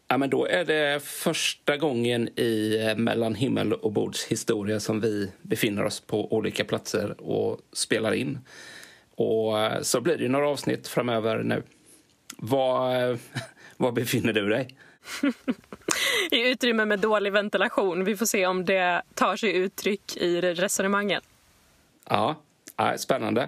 Ja, men då är det första gången i Mellan himmel och bords historia som vi befinner oss på olika platser och spelar in. Och så blir det ju några avsnitt framöver nu. Var befinner du dig? I utrymme med dålig ventilation. Vi får se om det tar sig uttryck i resonemanget. Ja, spännande.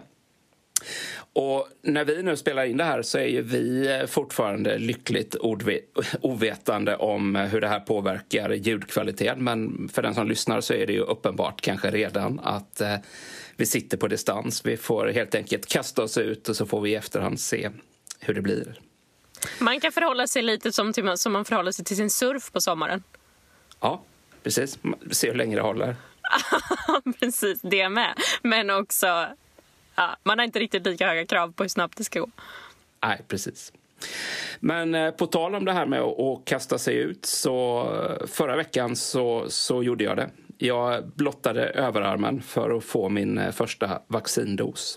Och när vi nu spelar in det här så är ju vi fortfarande lyckligt ovetande om hur det här påverkar ljudkvaliteten. Men för den som lyssnar så är det ju uppenbart kanske redan att vi sitter på distans. Vi får helt enkelt kasta oss ut och så får vi i efterhand se hur det blir. Man kan förhålla sig lite som man förhåller sig till sin surf på sommaren. Ja, precis. Se hur länge det håller. Precis, det med. Men också... Ja, man har inte riktigt lika höga krav på hur snabbt det ska gå. Nej, precis. Men på tal om det här med att kasta sig ut, så förra veckan så gjorde jag det. Jag blottade överarmen för att få min första vaccindos.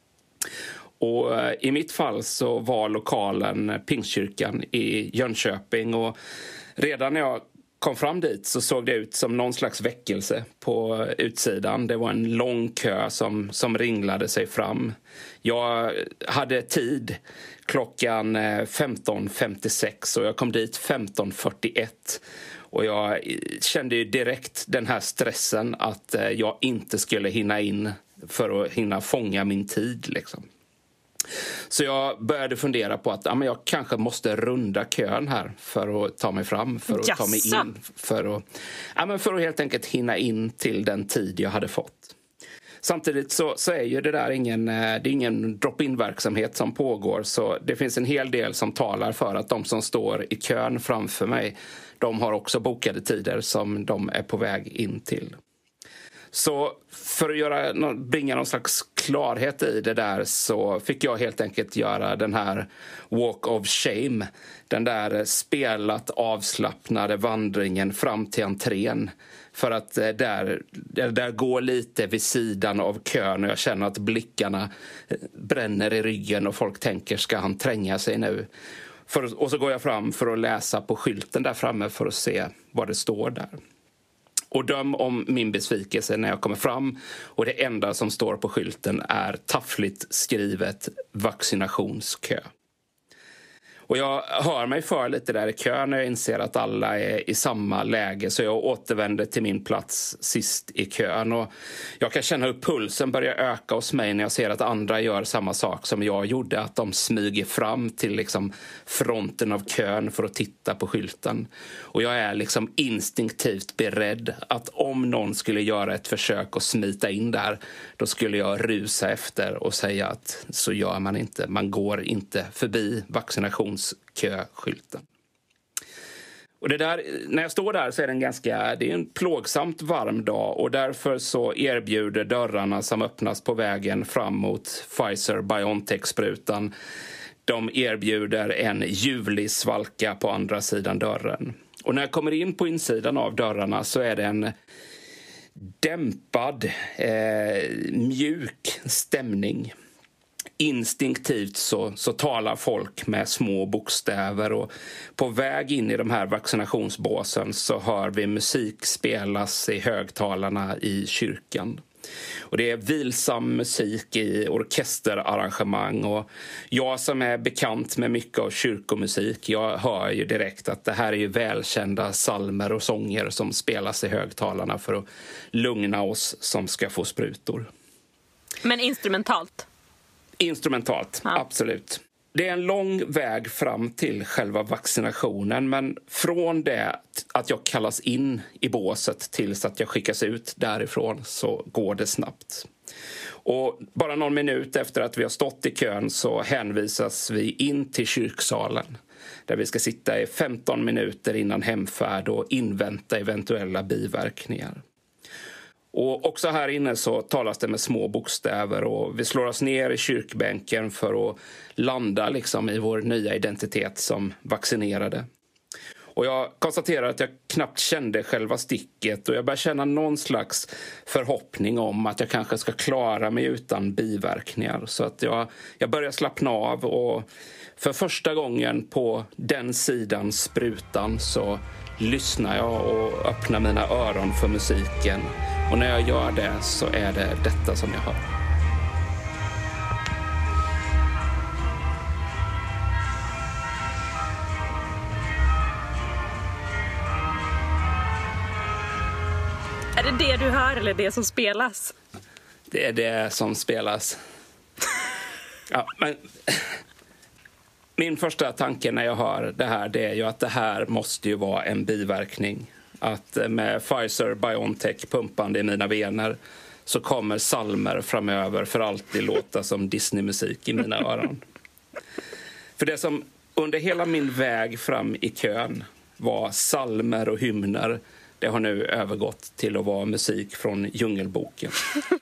Och i mitt fall så var lokalen Pingstkyrkan i Jönköping, och redan när jag kom fram dit så såg det ut som någon slags väckelse på utsidan. Det var en lång kö som ringlade sig fram. Jag hade tid klockan 15.56 och jag kom dit 15.41. Och jag kände ju direkt den här stressen att jag inte skulle hinna in för att hinna fånga min tid liksom. Så jag började fundera på att jag kanske måste runda kön här för att ta mig fram, för att ta mig in, för att helt enkelt hinna in till den tid jag hade fått. Samtidigt så är ju det där ingen drop-in-verksamhet som pågår, så det finns en hel del som talar för att de som står i kön framför mig, de har också bokade tider som de är på väg in till. Så för att bringa någon slags klarhet i det där så fick jag helt enkelt göra den här walk of shame. Den där spelat avslappnade vandringen fram till entrén. För att där går lite vid sidan av kön och jag känner att blickarna bränner i ryggen och folk tänker, ska han tränga sig nu? Och så går jag fram för att läsa på skylten där framme för att se vad det står där. Och döm om min besvikelse när jag kommer fram och det enda som står på skylten är taffligt skrivet vaccinationskö. Och jag hör mig för lite där i kön när jag inser att alla är i samma läge, så jag återvänder till min plats sist i kön. Och jag kan känna hur pulsen börjar öka hos mig när jag ser att andra gör samma sak som jag gjorde. Att de smyger fram till liksom fronten av kön för att titta på skylten. Och jag är liksom instinktivt beredd att om någon skulle göra ett försök att smita in där, då skulle jag rusa efter och säga att så gör man inte. Man går inte förbi vaccinationsköskylten. Och det där, när jag står där så är det är en plågsamt varm dag, och därför så erbjuder dörrarna som öppnas på vägen fram mot Pfizer-BioNTech-sprutan, de erbjuder en ljuvlig svalka på andra sidan dörren. Och när jag kommer in på insidan av dörrarna så är det en dämpad, mjuk stämning. Instinktivt så talar folk med små bokstäver, och på väg in i de här vaccinationsbåsen så hör vi musik spelas i högtalarna i kyrkan. Och det är vilsam musik i orkesterarrangemang, och jag som är bekant med mycket av kyrkomusik, jag hör ju direkt att det här är ju välkända psalmer och sånger som spelas i högtalarna för att lugna oss som ska få sprutor. Men instrumentalt? Instrumentalt, ja. Absolut. Det är en lång väg fram till själva vaccinationen, men från det att jag kallas in i båset tills att jag skickas ut därifrån så går det snabbt. Och bara någon minut efter att vi har stått i kön så hänvisas vi in till kyrksalen, där vi ska sitta i 15 minuter innan hemfärd och invänta eventuella biverkningar. Och också här inne så talas det med små bokstäver, och vi slår oss ner i kyrkbänken för att landa liksom i vår nya identitet som vaccinerade. Och Och jag konstaterar att jag knappt kände själva sticket och jag börjar känna någon slags förhoppning om att jag kanske ska klara mig utan biverkningar. Så att jag börjar slappna av och för första gången på den sidan sprutan så lyssnar jag och öppnar mina öron för musiken. Och när jag gör det så är det detta som jag hör. Är det det du hör eller det som spelas? Det är det som spelas. Ja, men min första tanke när jag hör det här, det är ju att det här måste ju vara en biverkning. Att med Pfizer-BioNTech pumpande i mina vener så kommer salmer framöver för alltid låta som Disney-musik i mina öron. För det som under hela min väg fram i kön var salmer och hymner, det har nu övergått till att vara musik från Djungelboken.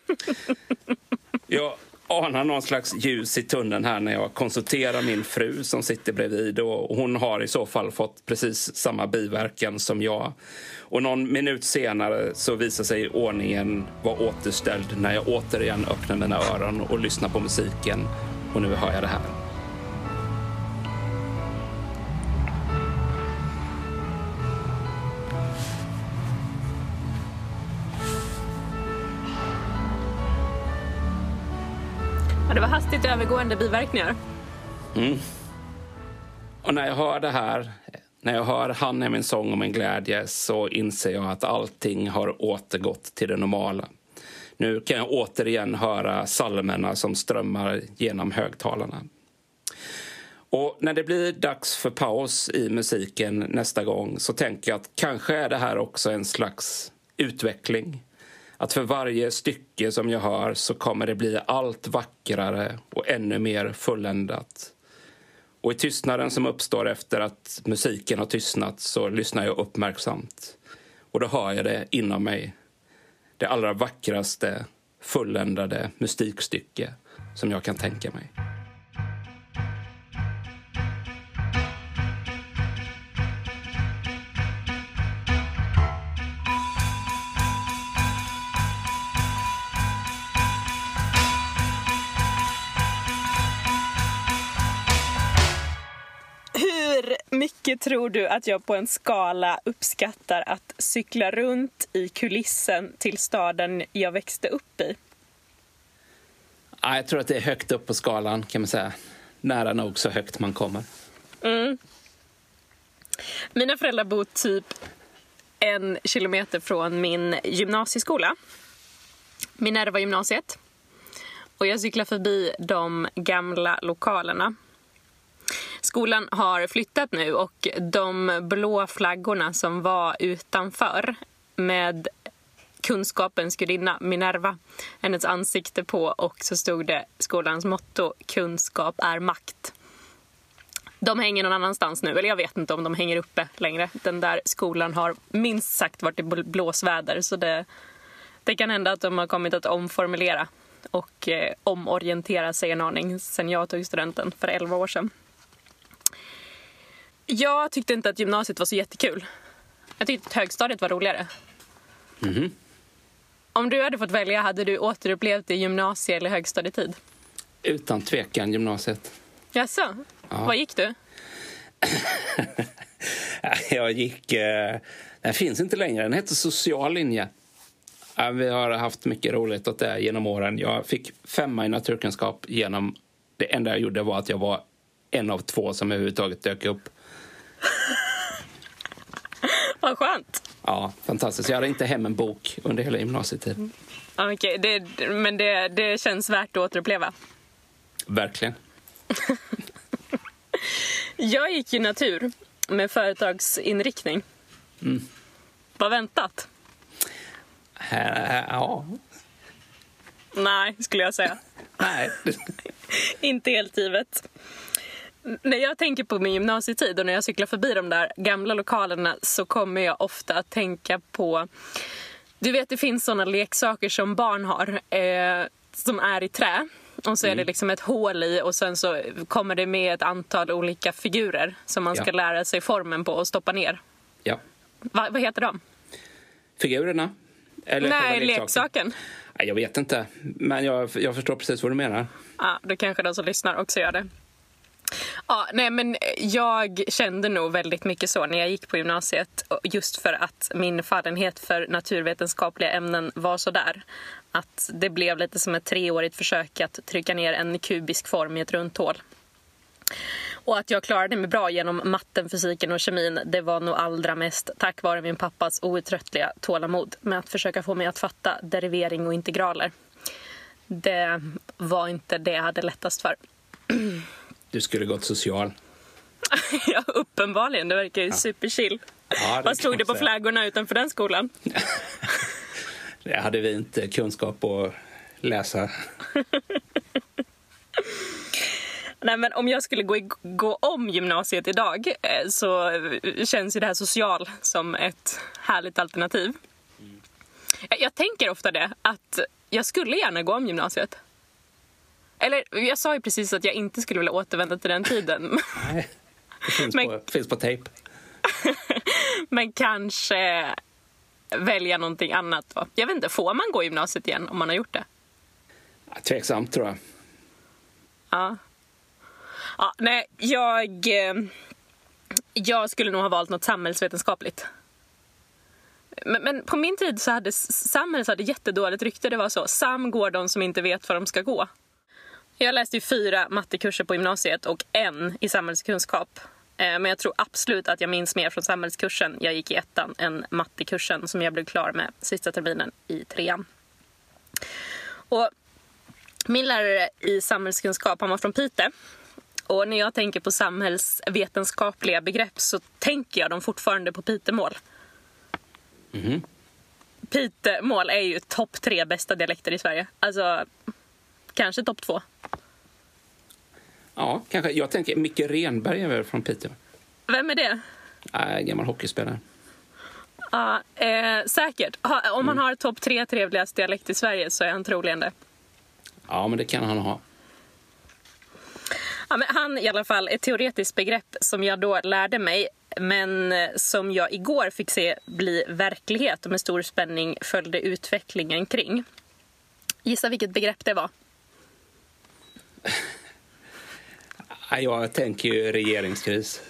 Jag anar någon slags ljus i tunneln här när jag konsulterar min fru som sitter bredvid. Och hon har i så fall fått precis samma biverkan som jag. Och någon minut senare så visar sig ordningen vara återställd när jag återigen öppnar mina öron och lyssnar på musiken. Och nu hör jag det här. Ja, det var hastigt övergående biverkningar. Och när jag hör det här, när jag hör Han är min sång och min glädje, så inser jag att allting har återgått till det normala. Nu kan jag återigen höra psalmerna som strömmar genom högtalarna. Och när det blir dags för paus i musiken nästa gång så tänker jag att kanske är det här också en slags utveckling. Att för varje stycke som jag hör så kommer det bli allt vackrare och ännu mer fulländat. Och i tystnaden som uppstår efter att musiken har tystnat så lyssnar jag uppmärksamt. Och då hör jag det inom mig. Det allra vackraste, fulländade musikstycke som jag kan tänka mig. Mycket tror du att jag på en skala uppskattar att cykla runt i kulissen till staden jag växte upp i? Ja, jag tror att det är högt upp på skalan, kan man säga. Nära nog så högt man kommer. Mina föräldrar bor typ 1 kilometer från min gymnasieskola. Minerva gymnasiet. Och jag cyklar förbi de gamla lokalerna. Skolan har flyttat nu och de blå flaggorna som var utanför med kunskapens gudinna Minerva, hennes ansikte på, och så stod det skolans motto: kunskap är makt. De hänger någon annanstans nu, eller jag vet inte om de hänger uppe längre. Den där skolan har minst sagt varit i blåsväder, så det kan hända att de har kommit att omformulera och omorientera sig en aning sen jag tog studenten för 11 år sedan. Jag tyckte inte att gymnasiet var så jättekul. Jag tyckte att högstadiet var roligare. Om du hade fått välja, hade du återupplevt det gymnasie- eller högstadietid? Utan tvekan gymnasiet. Jaså? Ja. Vad gick du? Jag gick... Den finns inte längre. Den heter social linje. Vi har haft mycket roligt åt det genom åren. Jag fick 5 i naturkunskap genom... Det enda jag gjorde var att jag var en av 2 som överhuvudtaget dök upp. Vad skönt. Ja, fantastiskt. Jag hade inte hem en bok under hela gymnasietiden. Okej, men det känns värt att återuppleva. Verkligen. Jag gick ju natur med företagsinriktning. Vad väntat? Ja. Nej, skulle jag säga. Nej. Inte helt givet. När jag tänker på min gymnasietid och när jag cyklar förbi de där gamla lokalerna så kommer jag ofta att tänka på... Du vet, det finns såna leksaker som barn har som är i trä. Och så är det liksom ett hål i och sen så kommer det med ett antal olika figurer som man ska lära sig formen på och stoppa ner. Ja. Vad heter de? Figurerna? Eller Nej, leksaken. Jag vet inte, men jag förstår precis vad du menar. Ja, då kanske de som lyssnar också gör det. Ja, nej, men jag kände nog väldigt mycket så när jag gick på gymnasiet, just för att min fallenhet för naturvetenskapliga ämnen var så där. Att det blev lite som ett 3-årigt försök att trycka ner en kubisk form i ett runt hål. Och att jag klarade mig bra genom matten, fysiken och kemin, det var nog allra mest tack vare min pappas outtröttliga tålamod med att försöka få mig att fatta derivering och integraler. Det var inte det jag hade lättast för. Du skulle gått social. Ja, uppenbarligen. Det verkar ju superchill. Ja, vad stod det på flaggorna utanför den skolan? Det hade vi inte kunskap att läsa. Nej, men om jag skulle gå om gymnasiet idag så känns ju det här social som ett härligt alternativ. Jag tänker ofta det, att jag skulle gärna gå om gymnasiet. Eller, jag sa ju precis att jag inte skulle vilja återvända till den tiden. Nej, det finns på tejp. Men kanske välja någonting annat då. Jag vet inte, får man gå gymnasiet igen om man har gjort det? Tveksamt, tror jag. Ja. Ja, nej, jag skulle nog ha valt något samhällsvetenskapligt. Men på min tid så hade samhället jättedåligt rykte. Det var så, Sam går de som inte vet vad de ska gå. Jag läste ju 4 mattekurser på gymnasiet och 1 i samhällskunskap. Men jag tror absolut att jag minns mer från samhällskursen jag gick i 1:an än mattekursen som jag blev klar med sista terminen i 3:an. Och min lärare i samhällskunskap, han var från Piteå. Och när jag tänker på samhällsvetenskapliga begrepp så tänker jag dem fortfarande på Pitemål. Mm. Pitemål är ju topp 3 bästa dialekter i Sverige. Alltså, kanske topp 2. Ja, kanske. Jag tänker Micke Renberg är väl från Piteå. Vem är det? Gammal hockeyspelare. Ja, säkert. Om man har topp 3 trevligast dialekt i Sverige så är han troligen det. Ja, men det kan han ha. Ja, men han i alla fall ett teoretiskt begrepp som jag då lärde mig, men som jag igår fick se bli verklighet och med stor spänning följde utvecklingen kring. Gissa vilket begrepp det var? Jag tänker ju regeringskris.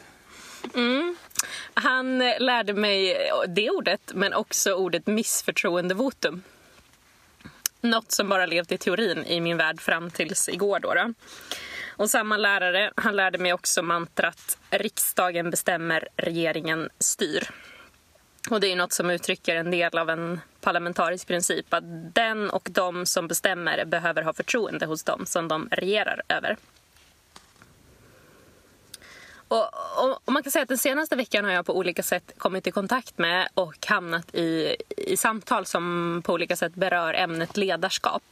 Han lärde mig det ordet, men också ordet missförtroendevotum. Något som bara levt i teorin i min värld fram tills igår då. Och samma lärare, han lärde mig också mantrat riksdagen bestämmer, regeringen styr. Och det är något som uttrycker en del av en parlamentarisk princip, att den och de som bestämmer behöver ha förtroende hos dem som de regerar över. Och man kan säga att den senaste veckan har jag på olika sätt kommit i kontakt med och hamnat i samtal som på olika sätt berör ämnet ledarskap.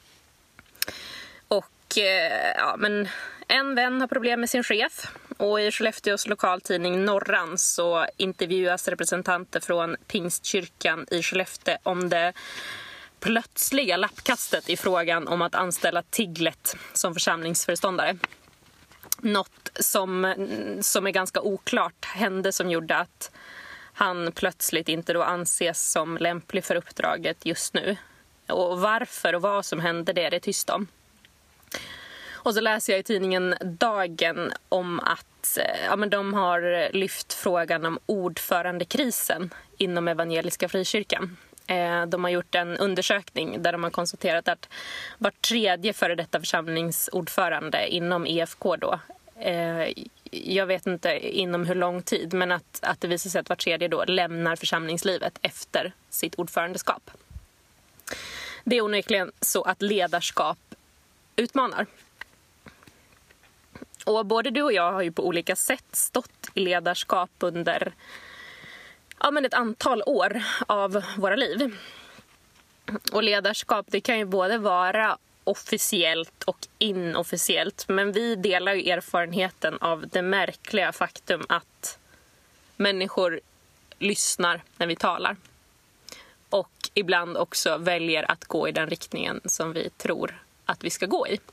Och men en vän har problem med sin chef, och i Skellefteås lokaltidning Norran så intervjuas representanter från Pingstkyrkan i Skellefteå om det plötsliga lappkastet i frågan om att anställa Tiglet som församlingsföreståndare. Något som är ganska oklart hände som gjorde att han plötsligt inte då anses som lämplig för uppdraget just nu. Och varför och vad som hände det är det tyst om. Och så läser jag i tidningen Dagen om att men de har lyft frågan om ordförandekrisen inom Evangeliska Frikyrkan. De har gjort en undersökning där de har konstaterat att var tredje före detta församlingsordförande inom EFK då, jag vet inte inom hur lång tid, men att det visar sig att var tredje då lämnar församlingslivet efter sitt ordförandeskap. Det är onekligen så att ledarskap utmanar. Och både du och jag har ju på olika sätt stått i ledarskap under ett antal år av våra liv. Och ledarskap, det kan ju både vara officiellt och inofficiellt. Men vi delar ju erfarenheten av det märkliga faktum att människor lyssnar när vi talar. Och ibland också väljer att gå i den riktningen som vi tror att vi ska gå i.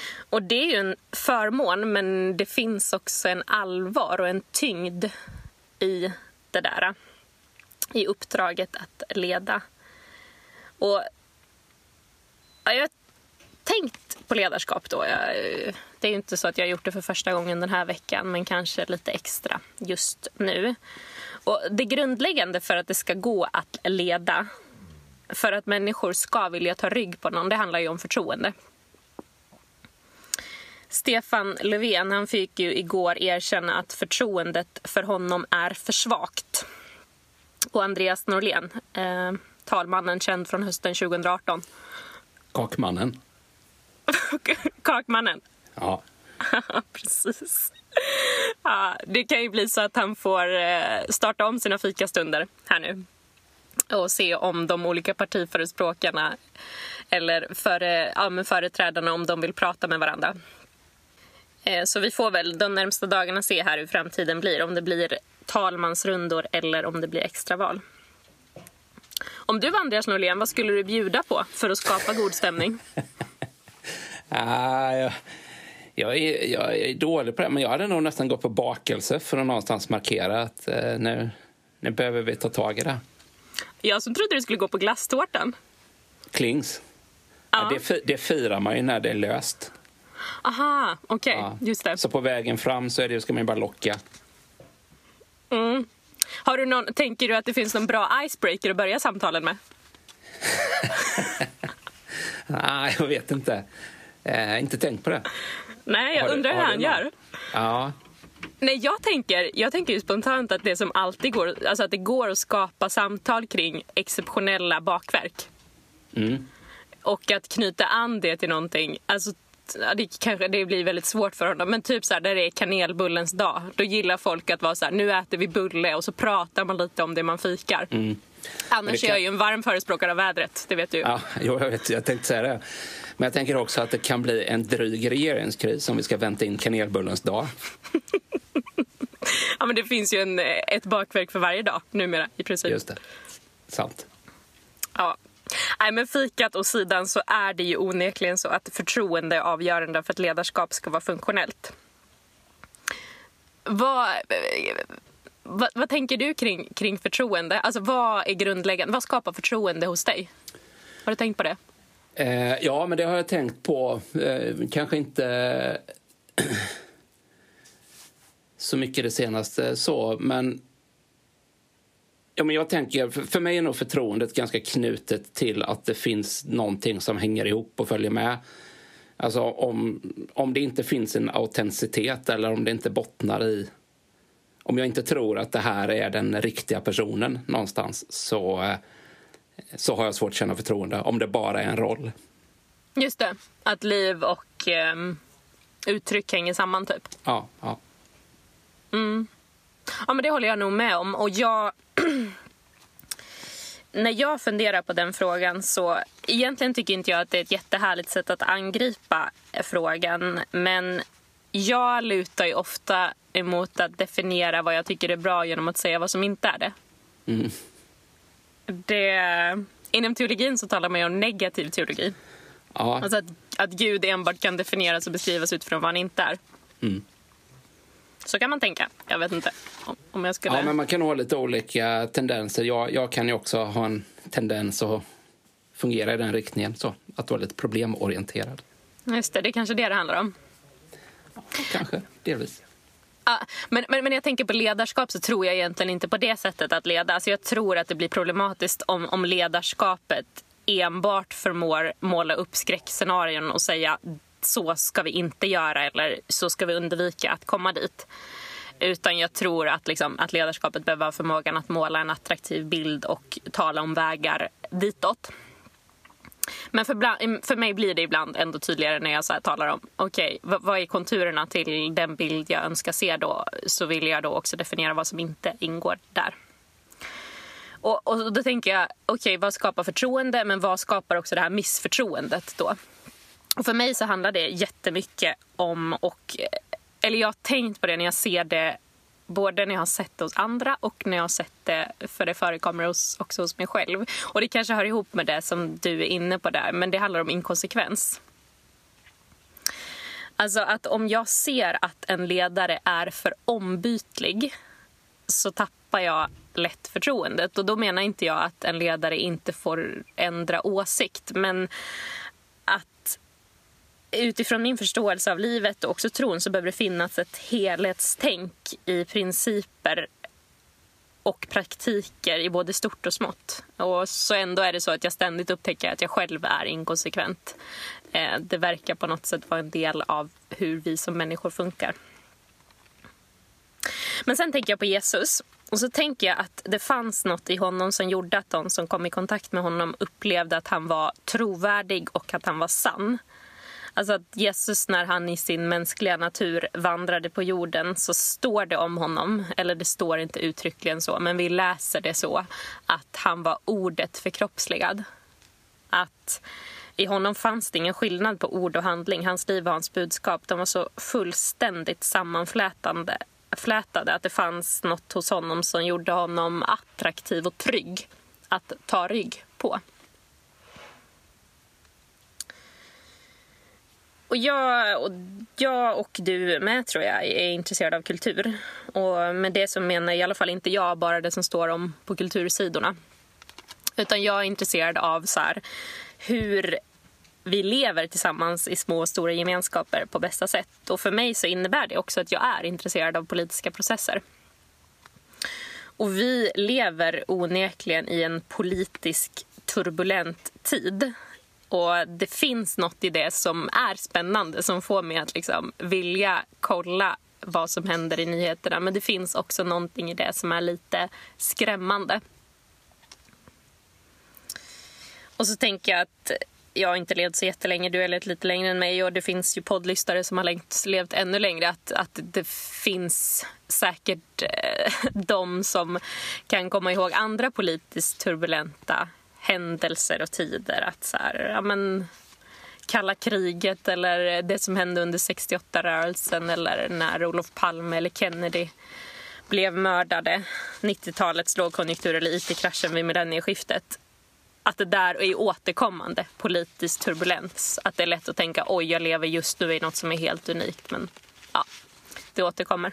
Och det är ju en förmån, men det finns också en allvar och en tyngd i det där. I uppdraget att leda. Och jag har tänkt på ledarskap då. Det är ju inte så att jag har gjort det för första gången den här veckan, men kanske lite extra just nu. Och det grundläggande för att det ska gå att leda, för att människor ska vilja ta rygg på någon, det handlar ju om förtroende. Stefan Löfven, han fick ju igår erkänna att förtroendet för honom är för svagt. Och Andreas Norlén, talmannen känd från hösten 2018. Kakmannen. Kakmannen. Ja. Precis. Ja, det kan ju bli så att han får starta om sina fikastunder här nu. Och se om de olika partiförespråkarna eller företrädarna, om de vill prata med varandra. Så vi får väl de närmsta dagarna se här hur framtiden blir. Om det blir talmansrundor eller om det blir extraval. Om du var Andreas Norlén, vad skulle du bjuda på för att skapa god stämning? Jag är dålig på det, men jag hade nog nästan gått på bakelse för att någonstans markera att nu behöver vi ta tag i det. Jag som trodde du skulle gå på glasstårtan. Klings. Ja. Det firar man ju när det är löst. Aha, okej. Ja. Just det. Så på vägen fram så ska man ju bara locka. Mm. Tänker du att det finns någon bra icebreaker att börja samtalen med? Nej, jag vet inte. Inte tänkt på det. Nej, jag undrar hur han gör. Ja. Nej, jag tänker ju spontant att det som alltid går, alltså att det går att skapa samtal kring exceptionella bakverk. Mm. Och att knyta an det till någonting, alltså det blir väldigt svårt för honom. Men typ så här, där det är kanelbullens dag, då gillar folk att vara så här, nu äter vi bulle och så pratar man lite om det man fikar. Mm. Annars är jag ju en varm förespråkare av vädret, det vet du. Ja, jag vet, jag tänkte säga det. Men jag tänker också att det kan bli en dryg regeringskris om vi ska vänta in kanelbullens dag. Ja, men det finns ju ett bakverk för varje dag numera i princip. Just det, sant. Ja. Nej, men fikat och sidan så är det ju onekligen så att förtroende är avgörande för att ledarskap ska vara funktionellt. Vad tänker du kring förtroende? Alltså vad är grundläggande? Vad skapar förtroende hos dig? Har du tänkt på det? Ja, men det har jag tänkt på. Kanske inte så mycket det senaste så, men jag tänker, för mig är nog förtroendet ganska knutet till att det finns någonting som hänger ihop och följer med. Alltså om det inte finns en autenticitet eller om det inte bottnar i, om jag inte tror att det här är den riktiga personen någonstans, så har jag svårt att känna förtroende om det bara är en roll. Just det, att liv och uttryck hänger samman typ. Ja. Mm. Ja, men det håller jag nog med om. Och när jag funderar på den frågan så egentligen tycker inte jag att det är ett jättehärligt sätt att angripa frågan. Men jag lutar ju ofta emot att definiera vad jag tycker är bra genom att säga vad som inte är det. Mm. Inom teologin så talar man ju om negativ teologi. Ja. Alltså att Gud enbart kan definieras och beskrivas utifrån vad han inte är. Mm. Så kan man tänka. Jag vet inte om jag skulle... Ja, men man kan ha lite olika tendenser. Jag kan ju också ha en tendens att fungera i den riktningen. Så, att vara lite problemorienterad. Just det, det är kanske det handlar om. Ja, kanske, delvis. Ja, men jag tänker på ledarskap så tror jag egentligen inte på det sättet att leda. Alltså jag tror att det blir problematiskt om ledarskapet enbart förmår måla upp skräckscenarion och säga så ska vi inte göra eller så ska vi undvika att komma dit. Utan jag tror att ledarskapet behöver ha förmågan att måla en attraktiv bild och tala om vägar ditåt. Men för mig blir det ibland ändå tydligare när jag så här talar om okej, vad är konturerna till den bild jag önskar se då, så vill jag då också definiera vad som inte ingår där. Och då tänker jag, okej, vad skapar förtroende, men vad skapar också det här missförtroendet då? Och för mig så handlar det jättemycket om, eller jag har tänkt på det när jag ser det, både när jag har sett det hos andra och när jag har sett det, för det förekommer också hos mig själv. Och det kanske hör ihop med det som du är inne på där, men det handlar om inkonsekvens. Alltså att om jag ser att en ledare är för ombytlig, så tappar jag lätt förtroendet. Och då menar inte jag att en ledare inte får ändra åsikt, men att utifrån min förståelse av livet och också tron så behöver det finnas ett helhetstänk i principer och praktiker i både stort och smått. Och så ändå är det så att jag ständigt upptäcker att jag själv är inkonsekvent. Det verkar på något sätt vara en del av hur vi som människor funkar. Men sen tänker jag på Jesus. Och så tänker jag att det fanns något i honom som gjorde att de som kom i kontakt med honom upplevde att han var trovärdig och att han var sann. Alltså att Jesus, när han i sin mänskliga natur vandrade på jorden, så står det om honom, eller det står inte uttryckligen så, men vi läser det så, att han var ordet förkroppsligad. Att i honom fanns det ingen skillnad på ord och handling. Hans liv och hans budskap, de var så fullständigt sammanflätade att det fanns något hos honom som gjorde honom attraktiv och trygg att ta rygg på. Och jag och du med, tror jag, är intresserade av kultur. Och med det så menar i alla fall inte jag bara det som står om på kultursidorna. Utan jag är intresserad av så här, hur vi lever tillsammans i små och stora gemenskaper på bästa sätt. Och för mig så innebär det också att jag är intresserad av politiska processer. Och vi lever onekligen i en politisk turbulent tid. Och det finns något i det som är spännande, som får mig att liksom vilja kolla vad som händer i nyheterna. Men det finns också någonting i det som är lite skrämmande. Och så tänker jag att jag har inte levt så jättelänge, du har levt lite längre än mig, och det finns ju poddlyssnare som har levt ännu längre. Att det finns säkert de som kan komma ihåg andra politiskt turbulenta händelser och tider, att så här, ja men, kalla kriget eller det som hände under 68-rörelsen eller när Olof Palme eller Kennedy blev mördade, 90-talets lågkonjunktur eller IT-kraschen vid millennieskiftet. Att det där är återkommande politisk turbulens, att det är lätt att tänka oj, jag lever just nu i något som är helt unikt, men ja, det återkommer.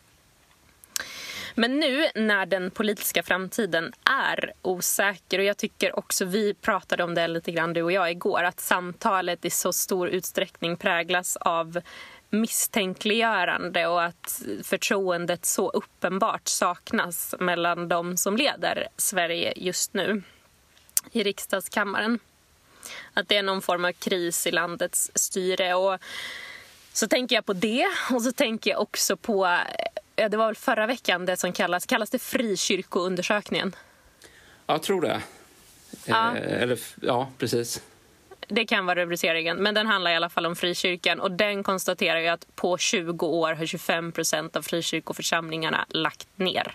Men nu när den politiska framtiden är osäker, och jag tycker också vi pratade om det lite grann du och jag igår, att samtalet i så stor utsträckning präglas av misstänkliggörande och att förtroendet så uppenbart saknas mellan de som leder Sverige just nu i riksdagskammaren. Att det är någon form av kris i landets styre, och så tänker jag på det, och så tänker jag också på, det var väl förra veckan det som kallas det frikyrkoundersökningen. Jag tror det. Ja. Ja, precis. Det kan vara rubriceringen, men den handlar i alla fall om frikyrkan, och den konstaterar ju att på 20 år har 25% av frikyrkoförsamlingarna lagt ner.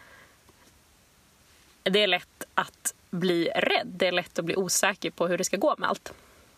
Det är lätt att bli rädd, det är lätt att bli osäker på hur det ska gå med allt.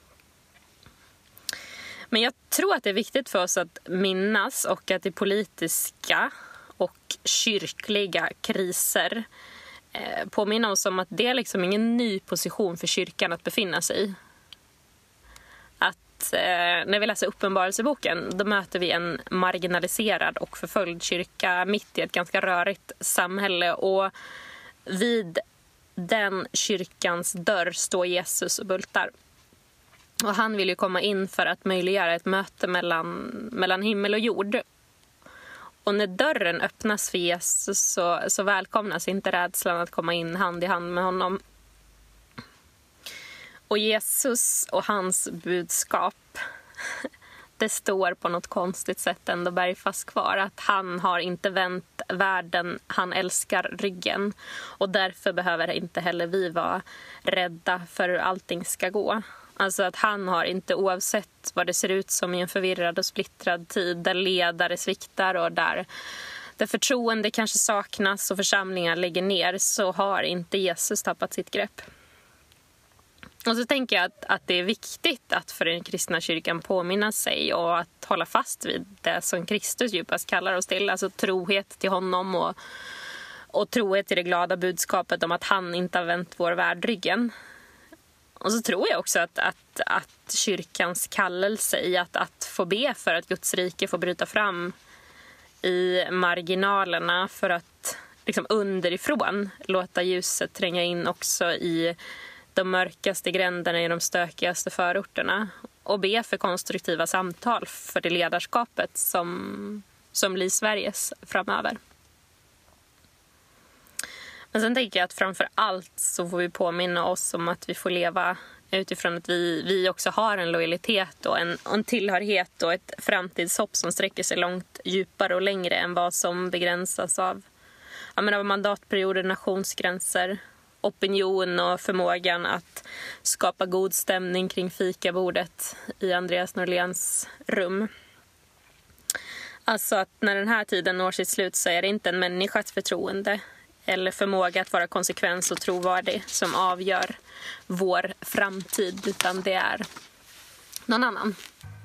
Men jag tror att det är viktigt för oss att minnas, och att i politiska och kyrkliga kriser påminna oss om att det är liksom ingen ny position för kyrkan att befinna sig i. Att när vi läser Uppenbarelseboken, då möter vi en marginaliserad och förföljd kyrka mitt i ett ganska rörigt samhälle, och vid den kyrkans dörr står Jesus och bultar. Och han vill ju komma in för att möjliggöra ett möte mellan himmel och jord. Och när dörren öppnas för Jesus så välkomnas inte rädslan att komma in hand i hand med honom. Och Jesus och hans budskap, det står på något konstigt sätt ändå bergfast kvar. Att han har inte vänt världen han älskar ryggen. Och därför behöver inte heller vi vara rädda för hur allting ska gå. Alltså att han har inte, oavsett vad det ser ut som i en förvirrad och splittrad tid där ledare sviktar och där förtroende kanske saknas och församlingar lägger ner, så har inte Jesus tappat sitt grepp. Och så tänker jag att det är viktigt att för den kristna kyrkan påminna sig och att hålla fast vid det som Kristus djupast kallar oss till. Alltså trohet till honom och trohet till det glada budskapet om att han inte har vänt vår värld ryggen. Och så tror jag också att kyrkans kallelse i att få be för att Guds rike får bryta fram i marginalerna, för att liksom underifrån låta ljuset tränga in också i de mörkaste gränderna i de stökigaste förorterna och be för konstruktiva samtal för det ledarskapet som blir Sveriges framöver. Men sen tänker jag att framför allt så får vi påminna oss om att vi får leva utifrån att vi också har en lojalitet och en tillhörighet och ett framtidshopp som sträcker sig långt djupare och längre än vad som begränsas av mandatperioder, nationsgränser, opinion och förmågan att skapa god stämning kring fikabordet i Andreas Norléns rum. Alltså att när den här tiden når sitt slut så är det inte en människas förtroende eller förmåga att vara konsekvens och trovärdig som avgör vår framtid, utan det är någon annan.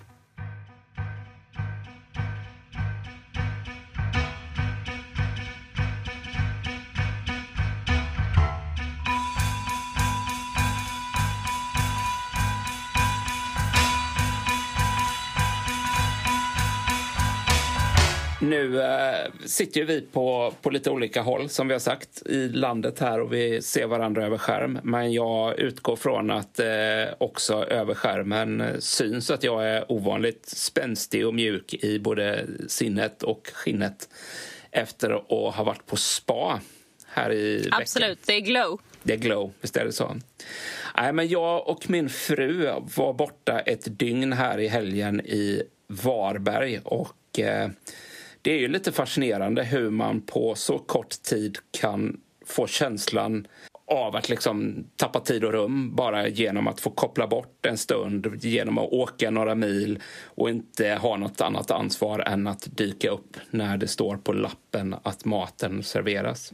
Nu sitter ju vi på lite olika håll som vi har sagt i landet här och vi ser varandra över skärm. Men jag utgår från att också över skärmen syns att jag är ovanligt spänstig och mjuk i både sinnet och skinnet efter att ha varit på spa här i veckan. Absolut, det är glow. Det är glow, visst är det så. Nej, men jag och min fru var borta ett dygn här i helgen i Varberg och det är ju lite fascinerande hur man på så kort tid kan få känslan av att liksom tappa tid och rum bara genom att få koppla bort en stund, genom att åka några mil och inte ha något annat ansvar än att dyka upp när det står på lappen att maten serveras.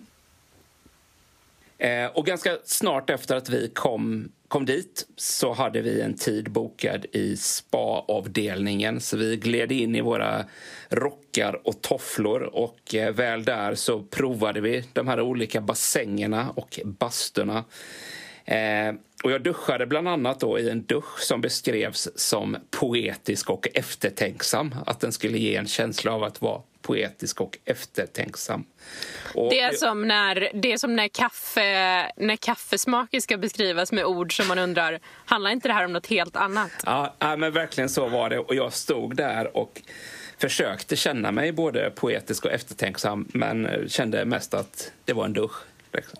Och ganska snart efter att vi kom dit så hade vi en tid bokad i spa-avdelningen. Så vi gled in i våra rockar och tofflor och väl där så provade vi de här olika bassängerna och bastorna. Och jag duschade bland annat då i en dusch som beskrevs som poetisk och eftertänksam. Att den skulle ge en känsla av att vara poetisk och eftertänksam. Och det är som när kaffesmaker ska beskrivas med ord som man undrar, handlar inte det här om något helt annat? Ja, men verkligen så var det. Och jag stod där och försökte känna mig både poetisk och eftertänksam, men kände mest att det var en dusch. Liksom.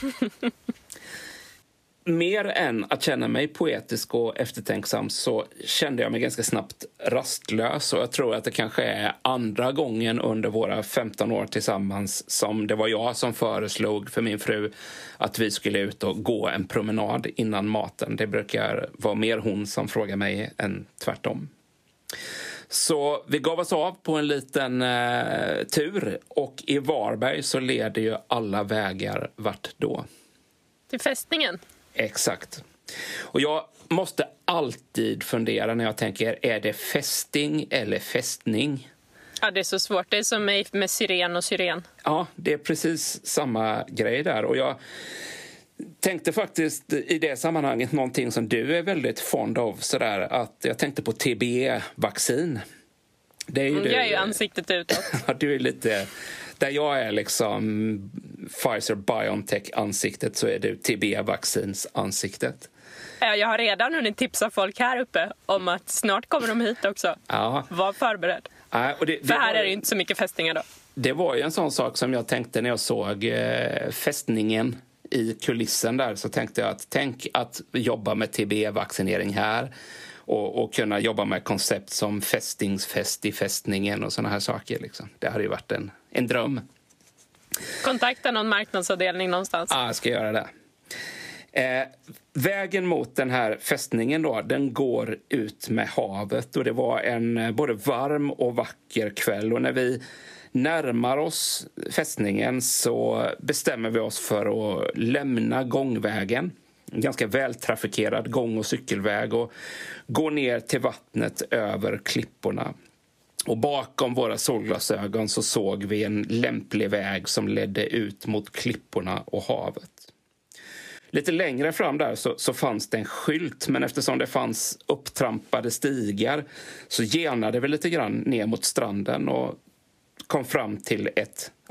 Mer än att känna mig poetisk och eftertänksam så kände jag mig ganska snabbt rastlös. Och jag tror att det kanske är andra gången under våra 15 år tillsammans som det var jag som föreslog för min fru att vi skulle ut och gå en promenad innan maten. Det brukar vara mer hon som frågar mig än tvärtom. Så vi gav oss av på en liten tur och i Varberg så leder ju alla vägar vart då? Till fästningen. Exakt. Och jag måste alltid fundera när jag tänker, är det fästing eller fästning? Ja, det är så svårt. Det är som med syren och syren. Ja, det är precis samma grej där. Och jag tänkte faktiskt i det sammanhanget någonting som du är väldigt fond av. Sådär, att jag tänkte på TBE-vaccin. Det är ju jag är ju ansiktet utåt. Du är lite... Där jag är liksom Pfizer-BioNTech-ansiktet så är du TB-vaccins-ansiktet. Jag har redan hunnit tipsa folk här uppe om att snart kommer de hit också. Ja. Var förberedd. Ja, och för här är det inte så mycket fästingar då. Det var ju en sån sak som jag tänkte när jag såg fästningen i kulissen där. Så tänkte jag att tänk att jobba med TB-vaccinering här. Och kunna jobba med koncept som fästingsfest i fästningen och såna här saker. Liksom. Det hade ju varit en dröm. Kontakta någon marknadsavdelning någonstans. Ja, jag ska göra det. Vägen mot den här fästningen då, den går ut med havet. Och det var en både varm och vacker kväll. Och när vi närmar oss fästningen så bestämmer vi oss för att lämna gångvägen. En ganska vältrafikerad gång- och cykelväg och gå ner till vattnet över klipporna. Och bakom våra solglasögon så såg vi en lämplig väg som ledde ut mot klipporna och havet. Lite längre fram där så fanns det en skylt, men eftersom det fanns upptrampade stigar så genade vi lite grann ner mot stranden och kom fram till ett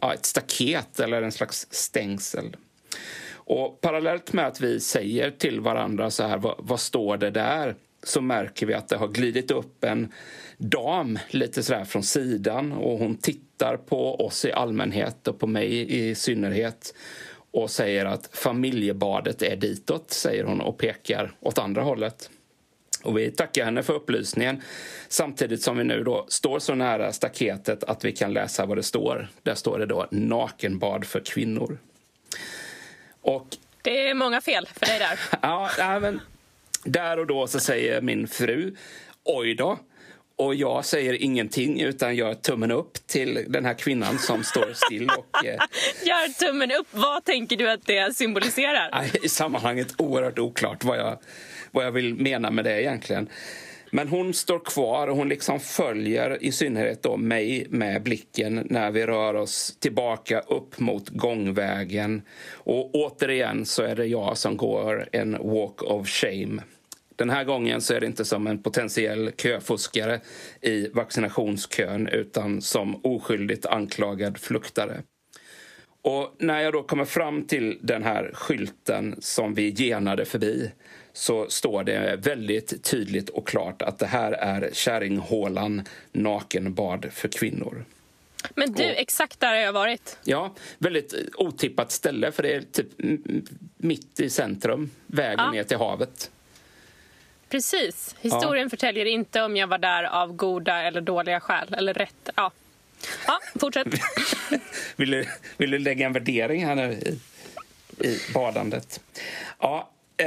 ett staket eller en slags stängsel. Och parallellt med att vi säger till varandra så här, vad står det där? Så märker vi att det har glidit upp en dam lite så där från sidan, och hon tittar på oss i allmänhet och på mig i synnerhet och säger att familjebadet är ditåt, säger hon, och pekar åt andra hållet. Och vi tackar henne för upplysningen, samtidigt som vi nu då står så nära staketet att vi kan läsa vad det står. Där står det då nakenbad för kvinnor. Och det är många fel för dig där. ja, men där och då så säger min fru, oj då. Och jag säger ingenting utan gör tummen upp till den här kvinnan som står still. Och, gör tummen upp, vad tänker du att det symboliserar? I sammanhanget oerhört oklart vad jag vill mena med det egentligen. Men hon står kvar och hon liksom följer i synnerhet då mig med blicken när vi rör oss tillbaka upp mot gångvägen. Och återigen så är det jag som går en walk of shame. Den här gången så är det inte som en potentiell köfuskare i vaccinationskön utan som oskyldigt anklagad fluktare. Och när jag då kommer fram till den här skylten som vi genade förbi så står det väldigt tydligt och klart att det här är Kärringhålan nakenbad för kvinnor. Men du, exakt där har jag varit. Ja, väldigt otippat ställe för det är typ mitt i centrum, vägen ner till havet. Precis. Historien förtäljer inte om jag var där av goda eller dåliga skäl. Eller rätt. Ja, fortsätt. Vill du lägga en värdering här nu i badandet? Ja,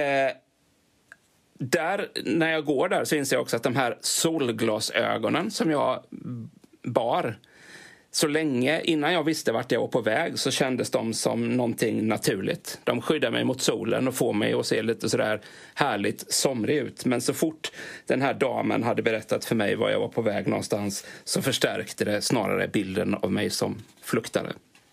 där, när jag går där så inser jag också att de här solglasögonen som jag bar, så länge innan jag visste vart jag var på väg så kändes de som någonting naturligt. De skyddar mig mot solen och får mig att se lite sådär härligt somrig ut. Men så fort den här damen hade berättat för mig var jag var på väg någonstans så förstärkte det snarare bilden av mig som fluktare.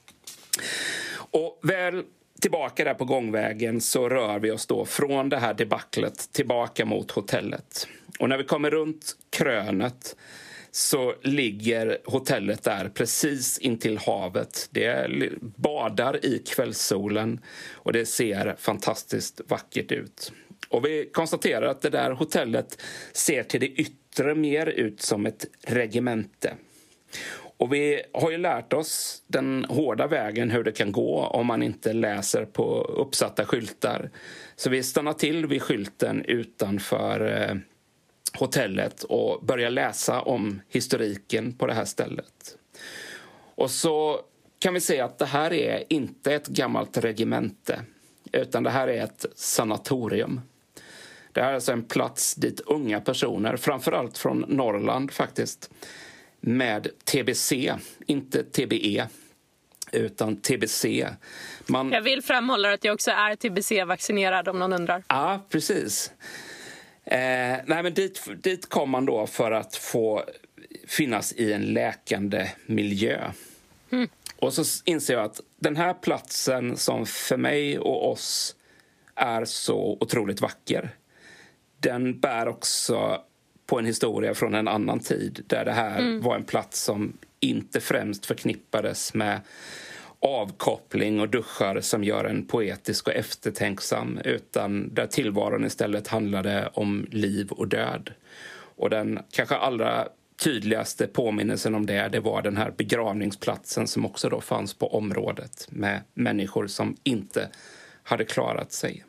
Och väl tillbaka där på gångvägen så rör vi oss då från det här debaclet tillbaka mot hotellet. Och när vi kommer runt krönet så ligger hotellet där precis intill havet. Det badar i kvällssolen och det ser fantastiskt vackert ut. Och vi konstaterar att det där hotellet ser till det yttre mer ut som ett regemente. Och vi har ju lärt oss den hårda vägen hur det kan gå om man inte läser på uppsatta skyltar. Så vi stannar till vid skylten utanför hotellet och börjar läsa om historiken på det här stället. Och så kan vi säga att det här är inte ett gammalt regemente utan det här är ett sanatorium. Det här är alltså en plats dit unga personer, framförallt från Norrland faktiskt, med TBC, inte TBE, utan TBC. Jag vill framhålla att jag också är TBC-vaccinerad om någon undrar. Ja, precis. Nej, men dit kom man då för att få finnas i en läkande miljö. Och så inser jag att den här platsen som för mig och oss är så otroligt vacker, den bär också på en historia från en annan tid där det här var en plats som inte främst förknippades med avkoppling och duschar som gör en poetisk och eftertänksam, utan där tillvaron istället handlade om liv och död. Och den kanske allra tydligaste påminnelsen om det var den här begravningsplatsen som också då fanns på området med människor som inte hade klarat sig.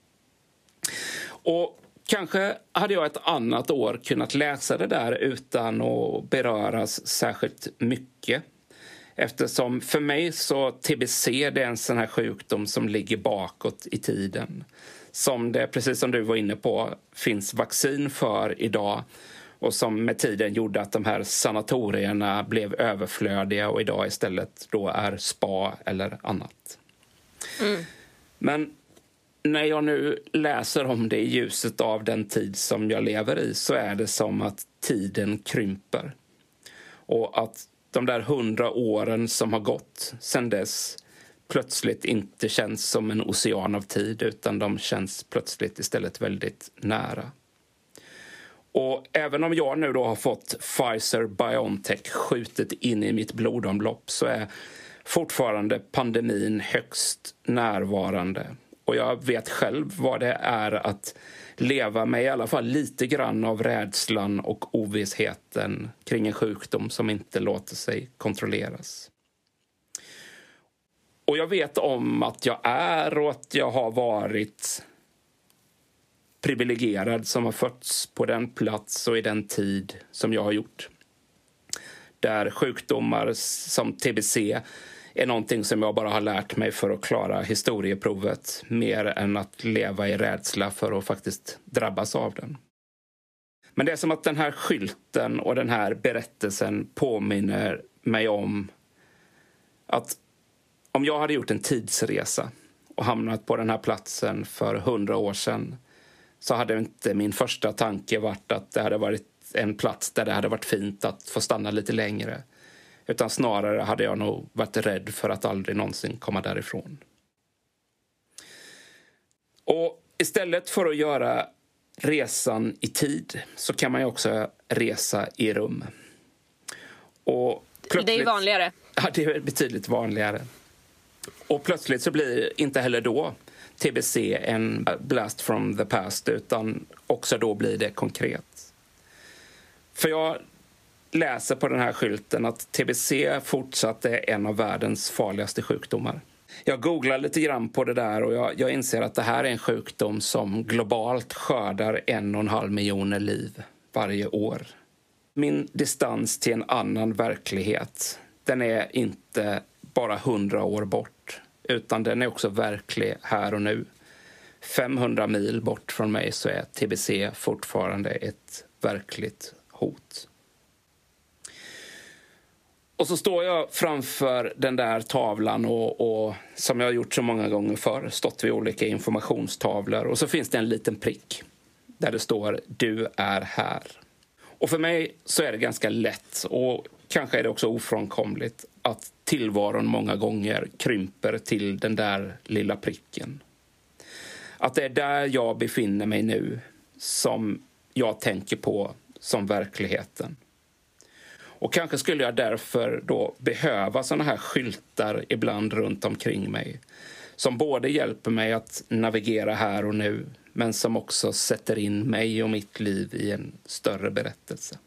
Och kanske hade jag ett annat år kunnat läsa det där utan att beröras särskilt mycket. Eftersom för mig så TBC det är en sån här sjukdom som ligger bakåt i tiden. Som det, precis som du var inne på, finns vaccin för idag. Och som med tiden gjorde att de här sanatorierna blev överflödiga och idag istället då är spa eller annat. Men när jag nu läser om det i ljuset av den tid som jag lever i så är det som att tiden krymper. Och att de där 100 åren som har gått sedan dess plötsligt inte känns som en ocean av tid utan de känns plötsligt istället väldigt nära. Och även om jag nu då har fått Pfizer-BioNTech skjutet in i mitt blodomlopp så är fortfarande pandemin högst närvarande. Och jag vet själv vad det är att leva med i alla fall lite grann av rädslan och ovissheten kring en sjukdom som inte låter sig kontrolleras. Och jag vet om att jag är och att jag har varit privilegierad som har fötts på den plats och i den tid som jag har gjort. Där sjukdomar som TBC är någonting som jag bara har lärt mig för att klara historieprovet mer än att leva i rädsla för att faktiskt drabbas av den. Men det är som att den här skylten och den här berättelsen påminner mig om att om jag hade gjort en tidsresa och hamnat på den här platsen för 100 år sedan så hade inte min första tanke varit att det hade varit en plats där det hade varit fint att få stanna lite längre. Utan snarare hade jag nog varit rädd för att aldrig någonsin komma därifrån. Och istället för att göra resan i tid så kan man ju också resa i rum. Och det är vanligare. Ja, det är betydligt vanligare. Och plötsligt så blir inte heller då TBC en blast from the past, utan också då blir det konkret. För jag läser på den här skylten att TBC fortsatt är en av världens farligaste sjukdomar. Jag googlar lite grann på det där och jag inser att det här är en sjukdom som globalt skördar 1,5 miljoner liv varje år. Min distans till en annan verklighet, den är inte bara 100 år bort, utan den är också verklig här och nu. 500 mil bort från mig så är TBC fortfarande ett verkligt hot. Och så står jag framför den där tavlan och som jag har gjort så många gånger förr, stått vid olika informationstavlor. Och så finns det en liten prick där det står "Du är här". Och för mig så är det ganska lätt och kanske är det också ofrånkomligt att tillvaron många gånger krymper till den där lilla pricken. Att det är där jag befinner mig nu som jag tänker på som verkligheten. Och kanske skulle jag därför då behöva såna här skyltar ibland runt omkring mig. Som både hjälper mig att navigera här och nu, men som också sätter in mig och mitt liv i en större berättelse.